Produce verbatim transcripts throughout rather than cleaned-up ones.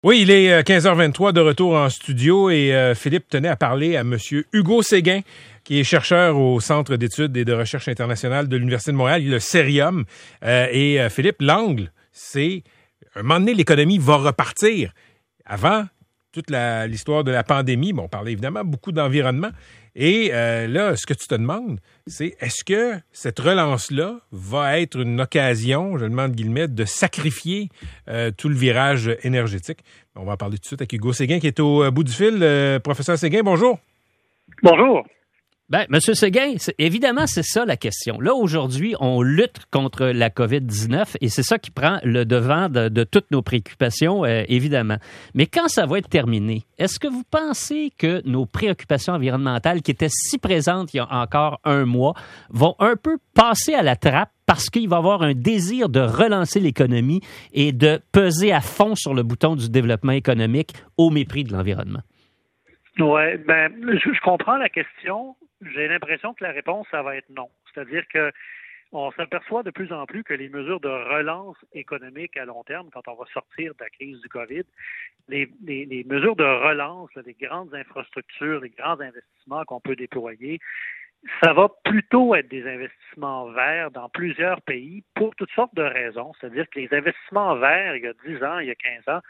Oui, il est quinze heures vingt-trois de retour en studio et euh, Philippe tenait à parler à M. Hugo Séguin, qui est chercheur au Centre d'études et de recherche internationale de l'Université de Montréal, le Cerium. Euh, et euh, Philippe, l'angle, c'est un moment donné, l'économie va repartir. Avant toute la, l'histoire de la pandémie, bon, on parlait évidemment beaucoup d'environnement. Et euh, là, ce que tu te demandes, c'est est-ce que cette relance-là va être une occasion, je demande guillemets, de sacrifier euh, tout le virage énergétique? On va en parler tout de suite avec Hugo Séguin qui est au bout du fil. Euh, professeur Séguin, bonjour. Bonjour. Ben, Monsieur Séguin, c'est, évidemment, c'est ça la question. Là, aujourd'hui, on lutte contre la covid dix-neuf et c'est ça qui prend le devant de, de toutes nos préoccupations, euh, évidemment. Mais quand ça va être terminé, est-ce que vous pensez que nos préoccupations environnementales qui étaient si présentes il y a encore un mois vont un peu passer à la trappe parce qu'il va y avoir un désir de relancer l'économie et de peser à fond sur le bouton du développement économique au mépris de l'environnement? Oui, ben, je, je comprends la question. J'ai l'impression que la réponse, ça va être non. C'est-à-dire que on s'aperçoit de plus en plus que les mesures de relance économique à long terme, quand on va sortir de la crise du COVID, les, les, les mesures de relance, là, les grandes infrastructures, les grands investissements qu'on peut déployer, ça va plutôt être des investissements verts dans plusieurs pays pour toutes sortes de raisons. C'est-à-dire que les investissements verts, il y a dix ans, il y a quinze ans,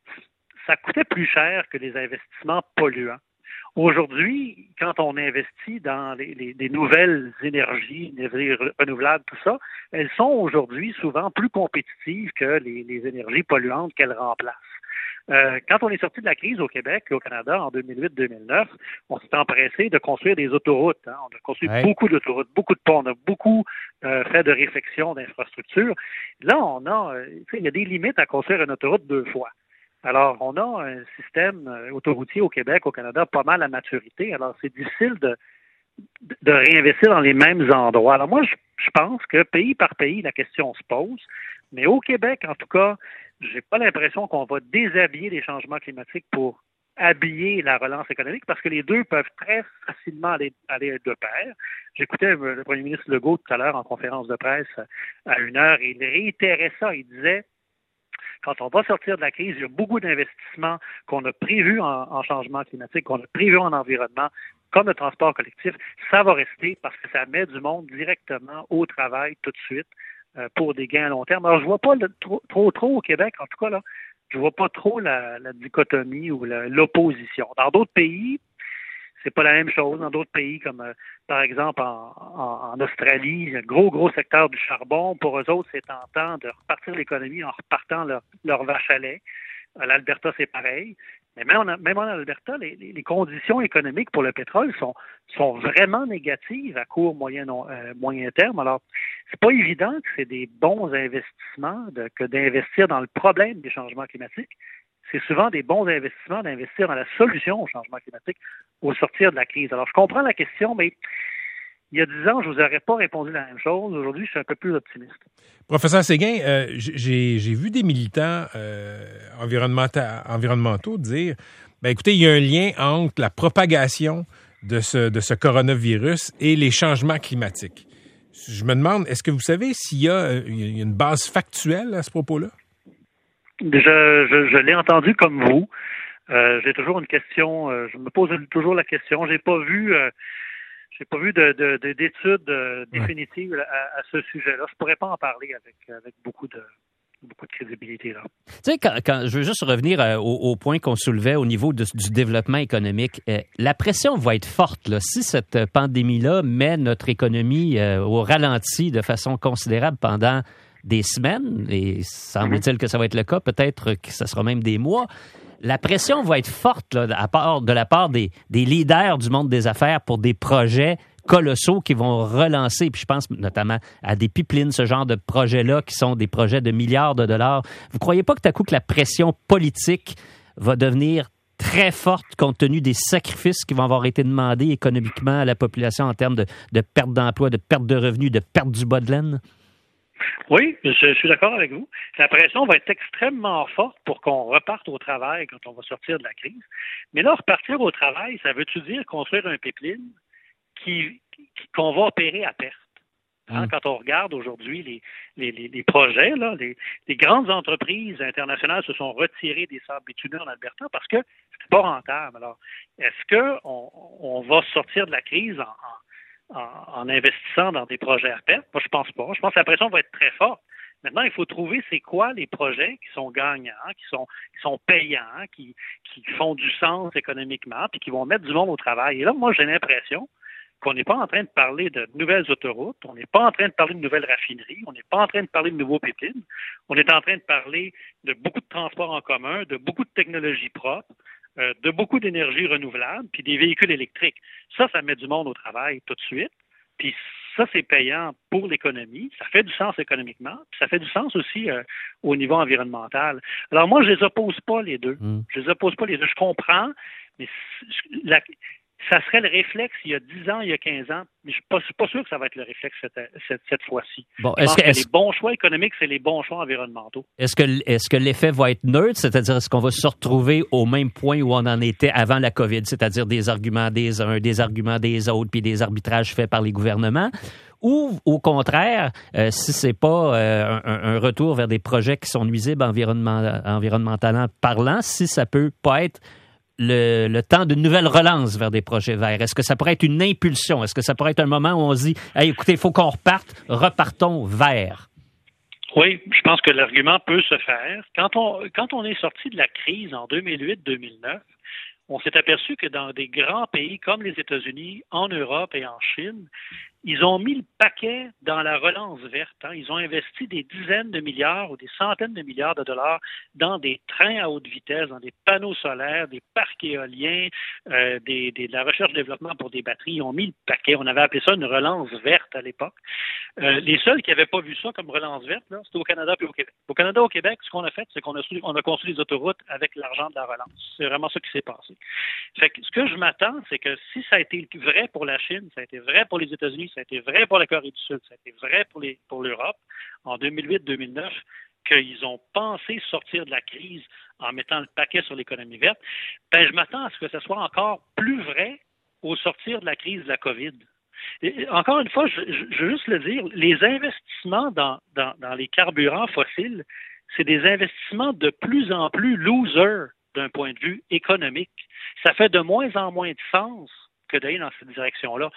ça coûtait plus cher que les investissements polluants. Aujourd'hui, quand on investit dans les, les, les nouvelles énergies, les énergies renouvelables, tout ça, elles sont aujourd'hui souvent plus compétitives que les, les énergies polluantes qu'elles remplacent. Euh, quand on est sorti de la crise au Québec et au Canada en deux mille huit deux mille neuf, on s'est empressé de construire des autoroutes. Hein. On a construit ouais. beaucoup d'autoroutes, beaucoup de ponts, on a beaucoup euh, fait de réfection d'infrastructures. Là, on a, euh, il y a des limites à construire une autoroute deux fois. Alors, on a un système autoroutier au Québec, au Canada, pas mal à maturité. Alors, c'est difficile de, de réinvestir dans les mêmes endroits. Alors, moi, je, je pense que pays par pays, la question se pose. Mais au Québec, en tout cas, j'ai pas l'impression qu'on va déshabiller les changements climatiques pour habiller la relance économique parce que les deux peuvent très facilement aller, aller de pair. J'écoutais le premier ministre Legault tout à l'heure en conférence de presse à une heure et il réitérait ça. Il disait quand on va sortir de la crise, il y a beaucoup d'investissements qu'on a prévus en, en changement climatique, qu'on a prévus en environnement, comme le transport collectif. Ça va rester parce que ça met du monde directement au travail tout de suite euh, pour des gains à long terme. Alors, je vois pas le, trop, trop, trop au Québec, en tout cas, là, je vois pas trop la, la dichotomie ou la, l'opposition. Dans d'autres pays, c'est pas la même chose. Dans d'autres pays, comme euh, par exemple en, en, en Australie, il y a un gros, gros secteur du charbon. Pour eux autres, c'est tentant de repartir l'économie en repartant leur, leur vache à lait. À l'Alberta, c'est pareil. Mais même en, même en Alberta, les, les conditions économiques pour le pétrole sont, sont vraiment négatives à court, moyen, non, euh, moyen terme. Alors, c'est pas évident que c'est des bons investissements de, que d'investir dans le problème des changements climatiques. C'est souvent des bons investissements d'investir dans la solution au changement climatique au sortir de la crise. Alors, je comprends la question, mais il y a dix ans, je ne vous aurais pas répondu la même chose. Aujourd'hui, je suis un peu plus optimiste. Professeur Séguin, euh, j'ai, j'ai vu des militants euh, environnementaux dire, ben écoutez, il y a un lien entre la propagation de ce, de ce coronavirus et les changements climatiques. Je me demande, est-ce que vous savez s'il y a, il y a une base factuelle à ce propos-là? Je, je, je l'ai entendu comme vous. Euh, j'ai toujours une question, euh, je me pose toujours la question. J'ai pas vu, euh, j'ai pas vu de, de, de d'études euh, définitives ouais. à, à ce sujet-là. Je pourrais pas en parler avec avec beaucoup de beaucoup de crédibilité là. Tu sais, quand, quand je veux juste revenir euh, au, au point qu'on soulevait au niveau de, du développement économique, euh, la pression va être forte là. Si cette pandémie-là met notre économie euh, au ralenti de façon considérable pendant des semaines, et semble-t-il que ça va être le cas, peut-être que ça sera même des mois, la pression va être forte là, à part, de la part des, des leaders du monde des affaires pour des projets colossaux qui vont relancer, puis je pense notamment à des pipelines, ce genre de projets-là qui sont des projets de milliards de dollars. Vous croyez pas que tout à coup que la pression politique va devenir très forte compte tenu des sacrifices qui vont avoir été demandés économiquement à la population en termes de, de perte d'emploi, de perte de revenus, de perte du bas de laine? Oui, je, je suis d'accord avec vous. La pression va être extrêmement forte pour qu'on reparte au travail quand on va sortir de la crise. Mais là, repartir au travail, ça veut-tu dire construire un pipeline qui, qui, qu'on va opérer à perte? Hein, mmh. Quand on regarde aujourd'hui les, les, les, les projets, là, les, les grandes entreprises internationales se sont retirées des sables bitumeux en Alberta parce que c'était pas rentable. Alors, est-ce que on, on va sortir de la crise en, en, en investissant dans des projets à perte? Moi, je pense pas. Je pense que la pression va être très forte. Maintenant, il faut trouver c'est quoi les projets qui sont gagnants, qui sont qui sont payants, qui, qui font du sens économiquement, puis qui vont mettre du monde au travail. Et là, moi, j'ai l'impression qu'on n'est pas en train de parler de nouvelles autoroutes, on n'est pas en train de parler de nouvelles raffineries, on n'est pas en train de parler de nouveaux pipelines, on est en train de parler de beaucoup de transports en commun, de beaucoup de technologies propres, euh, de beaucoup d'énergie renouvelable, puis des véhicules électriques. Ça, ça met du monde au travail tout de suite, puis ça, c'est payant pour l'économie, ça fait du sens économiquement, puis ça fait du sens aussi euh, au niveau environnemental. Alors moi, je les oppose pas les deux. Mmh. Je les oppose pas les deux. Je comprends, mais la, ça serait le réflexe il y a dix ans, il y a quinze ans, mais je ne suis pas sûr que ça va être le réflexe cette, cette, cette fois-ci. Bon, je est-ce pense que, que est-ce... les bons choix économiques, c'est les bons choix environnementaux. Est-ce que, est-ce que l'effet va être neutre, c'est-à-dire est-ce qu'on va se retrouver au même point où on en était avant la COVID, c'est-à-dire des arguments des uns, des arguments des autres, puis des arbitrages faits par les gouvernements? Ou, au contraire, euh, si c'est pas euh, un, un retour vers des projets qui sont nuisibles environnement, environnementalement parlant, si ça peut pas être le, le temps d'une nouvelle relance vers des projets verts? Est-ce que ça pourrait être une impulsion? Est-ce que ça pourrait être un moment où on se dit hey, écoutez, il faut qu'on reparte, repartons vers? Oui, je pense que l'argument peut se faire. Quand on, quand on est sorti de la crise en deux mille huit deux mille neuf, on s'est aperçu que dans des grands pays comme les États-Unis, en Europe et en Chine, ils ont mis le paquet dans la relance verte. Hein. Ils ont investi des dizaines de milliards ou des centaines de milliards de dollars dans des trains à haute vitesse, dans des panneaux solaires, des parcs éoliens, euh, des, des, de la recherche-développement pour des batteries. Ils ont mis le paquet. On avait appelé ça une relance verte à l'époque. Euh, les seuls qui n'avaient pas vu ça comme relance verte, là, c'était au Canada et au Québec. Au Canada et au Québec, ce qu'on a fait, c'est qu'on a, on a construit des autoroutes avec l'argent de la relance. C'est vraiment ça qui s'est passé. Fait que ce que je m'attends, c'est que si ça a été vrai pour la Chine, ça a été vrai pour les États-Unis, ça a été vrai pour la Corée du Sud, ça a été vrai pour, les, pour l'Europe en deux mille huit deux mille neuf, qu'ils ont pensé sortir de la crise en mettant le paquet sur l'économie verte, ben je m'attends à ce que ce soit encore plus vrai au sortir de la crise de la COVID. Et encore une fois, je, je, je veux juste le dire, les investissements dans, dans, dans les carburants fossiles, c'est des investissements de plus en plus losers d'un point de vue économique. Ça fait de moins en moins de sens que d'aller dans cette direction-là.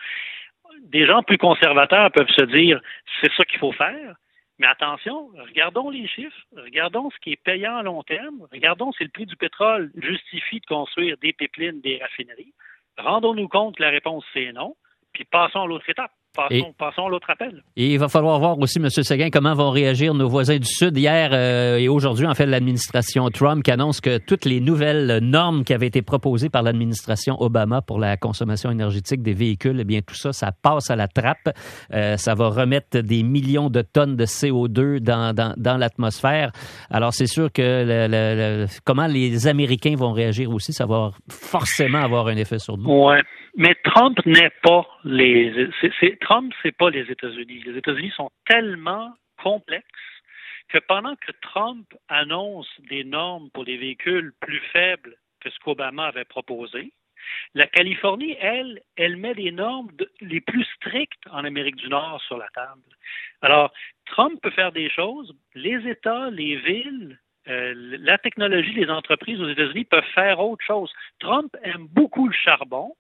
Des gens plus conservateurs peuvent se dire c'est ça qu'il faut faire, mais attention, regardons les chiffres, regardons ce qui est payant à long terme, regardons si le prix du pétrole justifie de construire des pipelines, des raffineries. Rendons-nous compte que la réponse c'est non, puis passons à l'autre étape. Passons, et, passons à l'autre appel. Et il va falloir voir aussi, M. Séguin, comment vont réagir nos voisins du Sud. Hier euh, et aujourd'hui, en fait, l'administration Trump qui annonce que toutes les nouvelles normes qui avaient été proposées par l'administration Obama pour la consommation énergétique des véhicules, eh bien, tout ça, ça passe à la trappe. Euh, ça va remettre des millions de tonnes de C O deux dans, dans, dans l'atmosphère. Alors, c'est sûr que le, le, le, comment les Américains vont réagir aussi, ça va forcément avoir un effet sur nous. Ouais. Mais Trump n'est pas les... C'est, c'est, Trump, c'est pas les États-Unis. Les États-Unis sont tellement complexes que pendant que Trump annonce des normes pour les véhicules plus faibles que ce qu'Obama avait proposé, la Californie, elle, elle met les normes de, les plus strictes en Amérique du Nord sur la table. Alors, Trump peut faire des choses. Les États, les villes, euh, la technologie, les entreprises aux États-Unis peuvent faire autre chose. Trump aime beaucoup le charbon.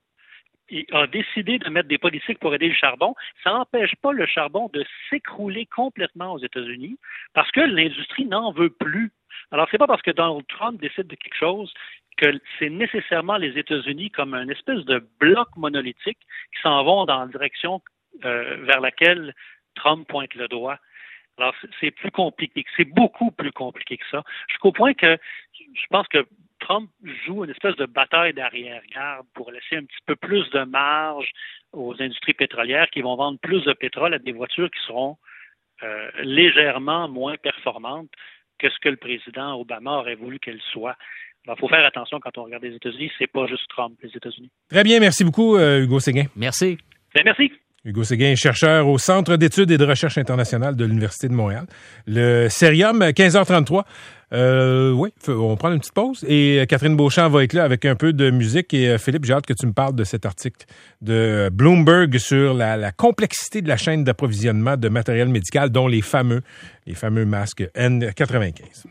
Il a décidé de mettre des politiques pour aider le charbon. Ça n'empêche pas le charbon de s'écrouler complètement aux États-Unis parce que l'industrie n'en veut plus. Alors, c'est pas parce que Donald Trump décide de quelque chose que c'est nécessairement les États-Unis comme une espèce de bloc monolithique qui s'en vont dans la direction euh, vers laquelle Trump pointe le doigt. Alors, c'est plus compliqué, c'est beaucoup plus compliqué que ça. Jusqu'au point que je pense que Trump joue une espèce de bataille d'arrière-garde pour laisser un petit peu plus de marge aux industries pétrolières qui vont vendre plus de pétrole à des voitures qui seront euh, légèrement moins performantes que ce que le président Obama aurait voulu qu'elles soient. Il faut faire attention quand on regarde les États-Unis, c'est pas juste Trump, les États-Unis. Très bien, merci beaucoup, euh, Hugo Séguin. Merci. Bien, merci. Hugo Séguin est chercheur au Centre d'études et de recherche internationale de l'Université de Montréal. Le Cerium, quinze heures trente-trois. Euh, oui, on prend une petite pause et Catherine Beauchamp va être là avec un peu de musique. Et Philippe, j'ai hâte que tu me parles de cet article de Bloomberg sur la, la complexité de la chaîne d'approvisionnement de matériel médical, dont les fameux, les fameux masques N quatre-vingt-quinze.